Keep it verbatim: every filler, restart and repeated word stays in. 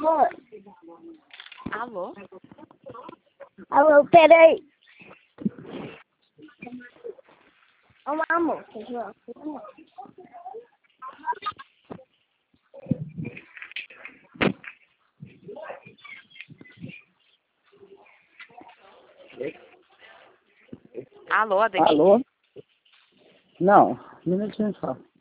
Amor. Alô? Alô, peraí. Ô, amor. Alô, Ademir? Alô? Não, um minutinho só.